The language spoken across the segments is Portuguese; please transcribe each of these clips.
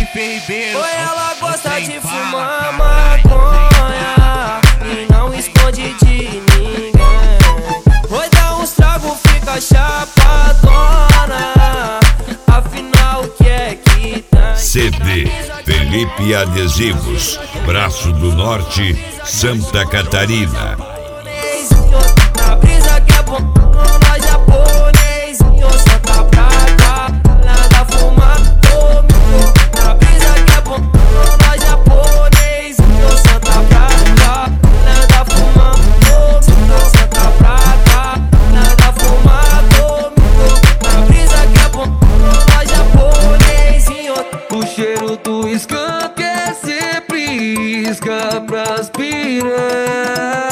Ou ela gosta de fumar maconha e não esconde de ninguém. Oi, dá uns trago, fica chapadona. Afinal, o que é que tem? CD Felipe Adesivos, Braço do Norte, Santa Catarina. Na brisa que é bom, nós japonesinho, senta pra cá, nada fumar comigo. Na brisa que é bom, nós japonesinho, senta pra cá, nada fumar comigo. Senta pra cá, nada fumar comigo. Na brisa que é bom, nós japonesinho. O cheiro do skunk é sempre isca pras piranha.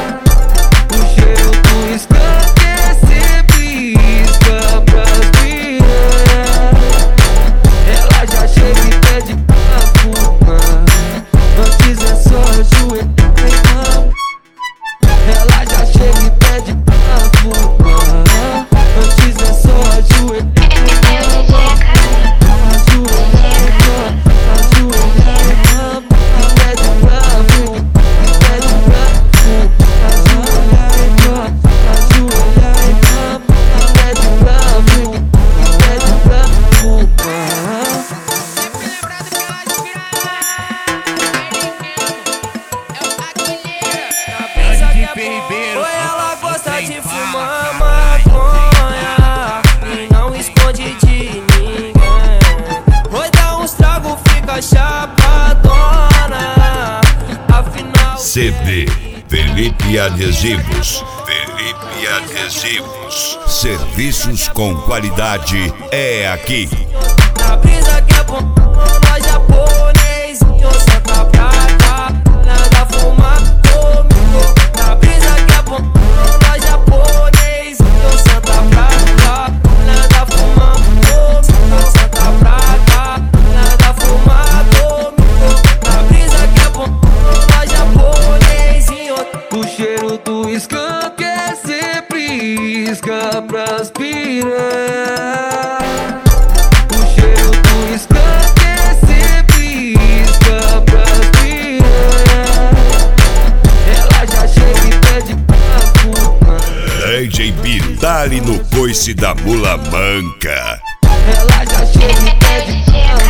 Ou ela gosta de fumar maconha e não esconde de ninguém. Oi, dá uns trago, fica chapadona. Afinal, CD Felipe Adesivos. Felipe Adesivos. Serviços com qualidade é aqui. Na brisa que é bom, nós japonesinho, senta pra cá, nada fumar comigo. Na brisa que é bom, nós japonesinho, senta pra cá, nada fumar comigo. Senta pra cá, nada fumar comigo. Na brisa que é bom, nós japonesinho. O cheiro do skunk é sempre isca pras piranha. DJ Bidali no coice da mula manca. Ela já chega e pede